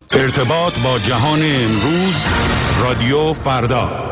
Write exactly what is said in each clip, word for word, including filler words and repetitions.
ارتباط با جهان امروز، رادیو فردا.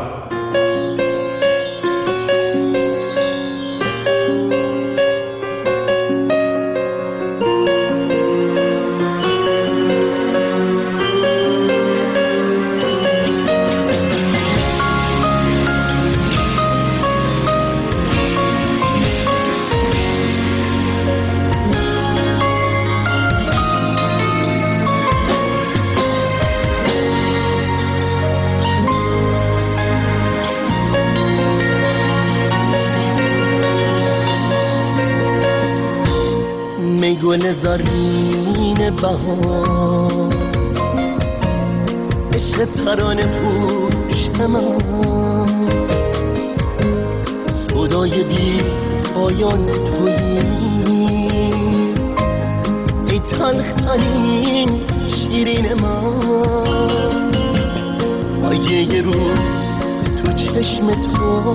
گل زرین بهار، عشق ترانه پوش من، خدای بی پایان تویی، ای تلخترین شیرین من. آیه یه روز تو چشم تو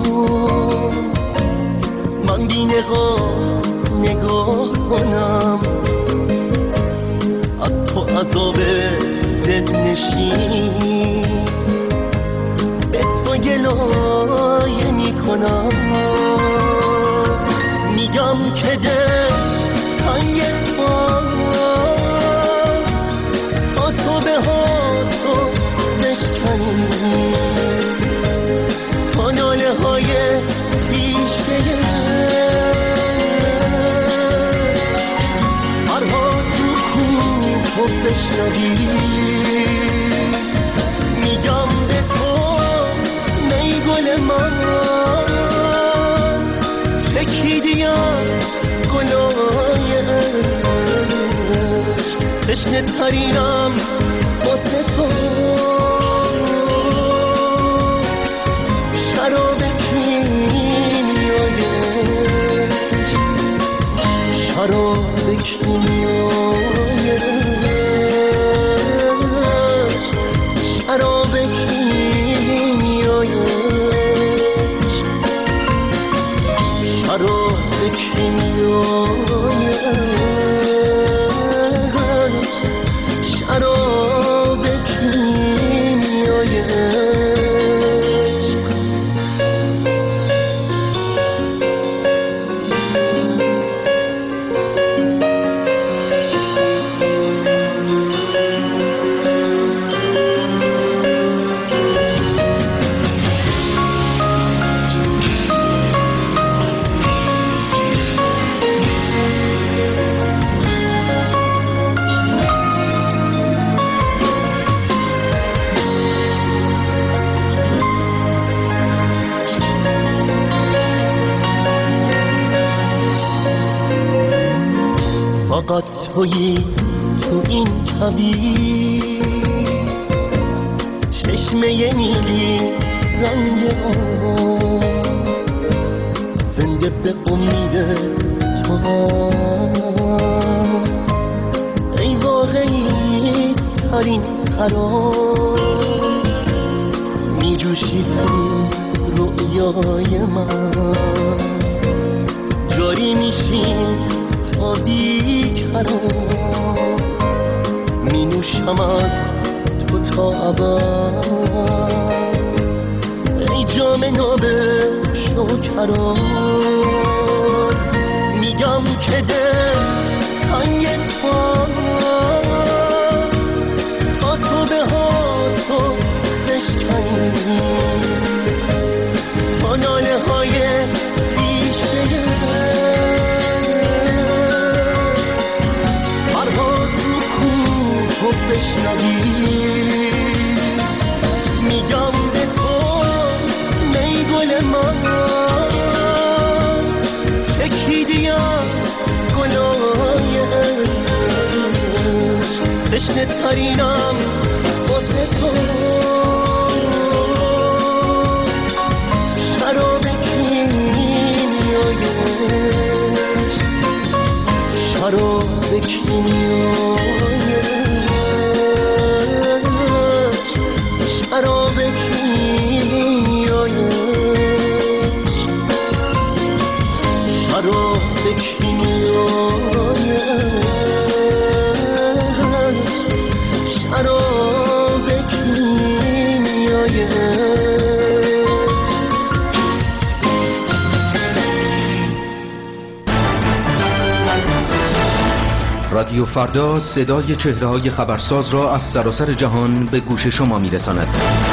من بی نقاب نگاه کنم، از تو عذاب دل نشین به تو گلایه میکنم. میگم که دل تنگ تو تا تو به ها تو بشکنی، تا ناله های تیشه بشنوی. میگم به تو نی گل من، چکیدیم گلای عشق، تشنه ترینم واسه تو. شراب کیمیای عشق، شراب کیمیای عشق، شراب کیمیای عشق، شراب کیمیای عشق، شراب کیمیای عشق. فقط تویی تو این کویر، چشمه نیلی رنگ آب، زنده به امید تو. ای واقعی ترین قرار، می جوشی تو رویای من، جاری میشی تا بی‌قرار، می نوشم از تو تا ابد. ای جام ناب شکران، میگم که دل تنگ تو تا تو به ها تو بشکنی، تا ناله های تیشه بشنوی. میگم به تو نی گل من، چکیدیم گلای عشق، تشنه ترینم واسه تو. شراب کیمیای عشق، شراب کیمیای شراب کیمیای عشق، شراب کیمیای عشق، شراب رادیو فردا صدای چهره‌های خبرساز را از سراسر جهان به گوش شما می‌رساند.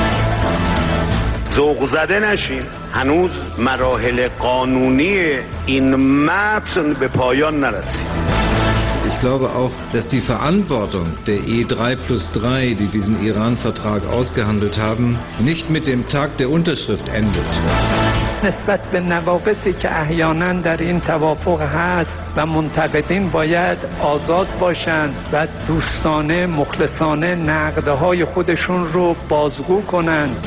ذوق زده نشین، هنوز مراحل قانونی این متن به پایان نرسید. Ich glaube auch, dass die Verantwortung der E drei plus drei, die diesen Iran-Vertrag ausgehandelt haben, nicht mit dem Tag der Unterschrift endet. نسبت به نواقصی که احیانا در این توافق هست و منتقدین باید آزاد باشند و دوستانه مخلصانه نقدهای خودشون رو بازگو کنند.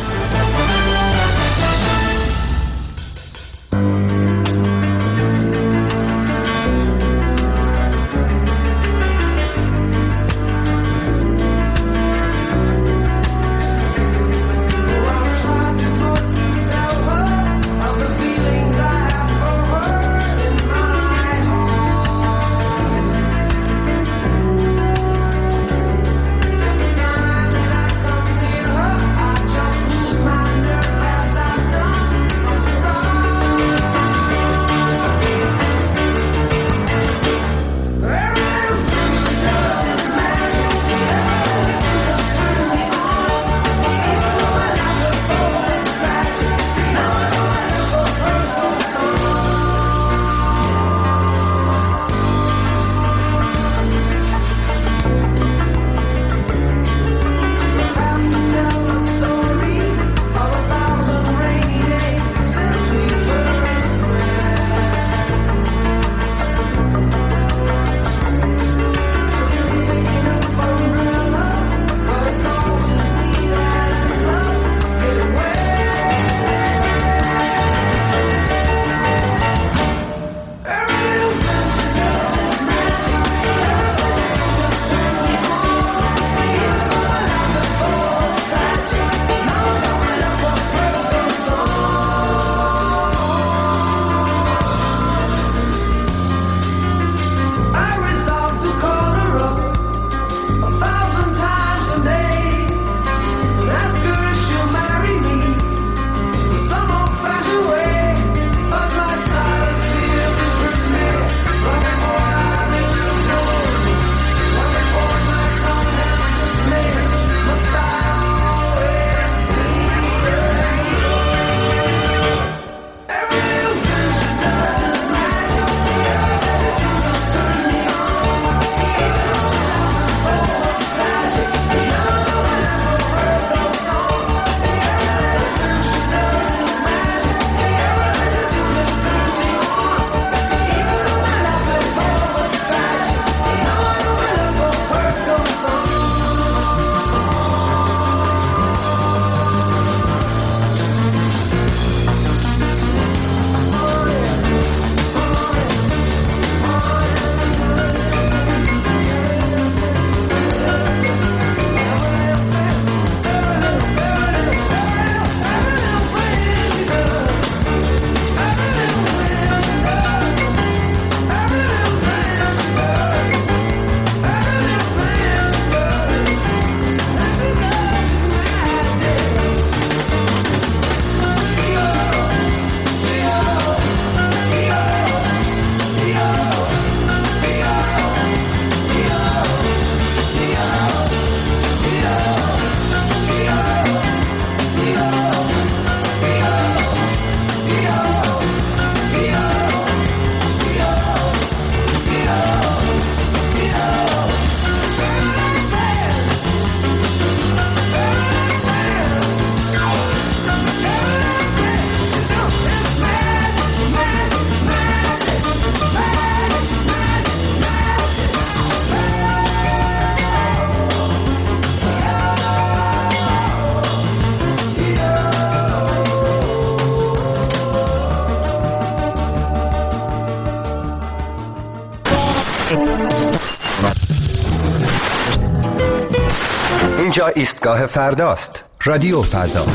اینجا ایستگاه فرداست. رادیو فردا.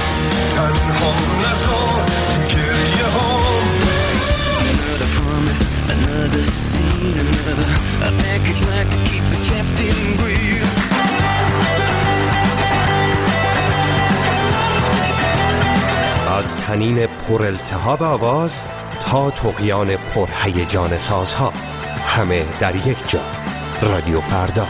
تنها نذار گریه ها. The promise seen another. A package like to keep us trapped in greed. از طنین پر التهاب آواز تا طغیان پر هیجان سازها، همه در یک جا. رادیو فردا.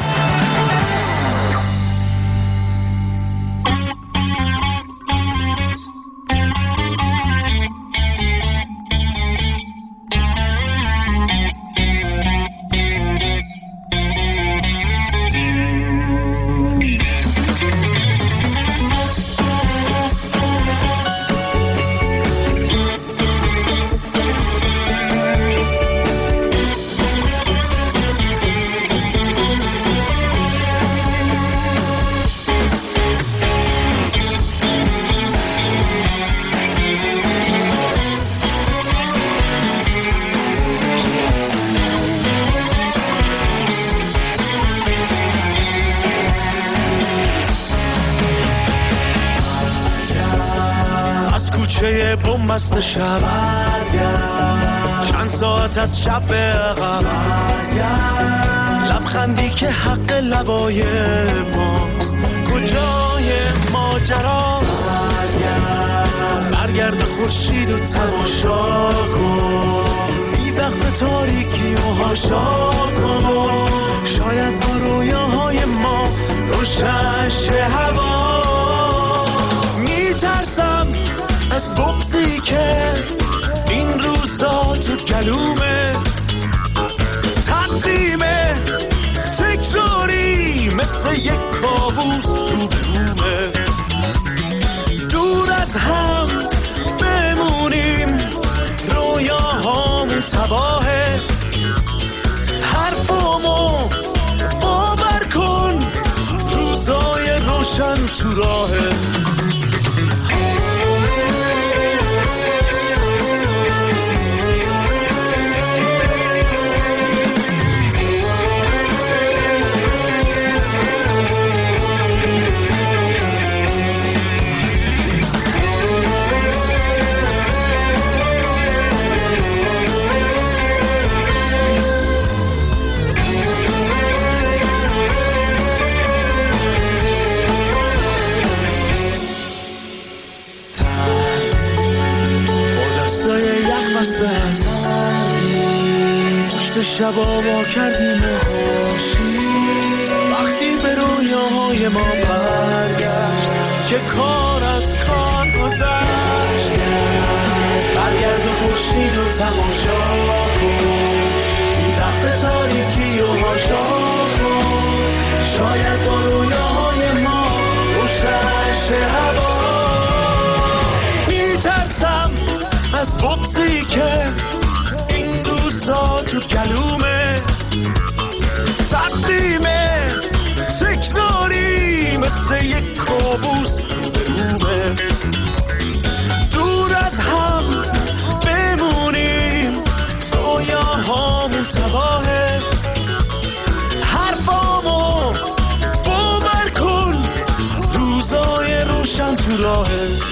مست شب چند ساعت از شب به عقب، لبخندی که حق لبای ماست، کجای ماجراست؟ برگرد خورشید و تماشا کن، بی وقت تاریکی و هاشا کن، شاید با رویاهای ما روشن شه هوا. میترسم از بغضی که این روزا تو گلومه، تقدیمه تکراری مثل یک کابوس رو برومه. دور از هم بمونیم رویاهامون تباهه، حرفامو باور کن روزای روشن تو راهه. شبا ما کردیم و خوشی، وقتی به رویاهای ما برگشت که کار از کار گذشت. برگرد و خورشید و تماشا کن، این وقت تاریکی و هاشا کن، شاید با رویاهای ما روشن شه هوا. میترسم از بغضی که تو کلومه، تقدیمه تکراری مثل یک کابوس رو برومه. دور از هم بمونیم رویاهامون تباهه، حرفامو باور کن روزای روشن تو راهه.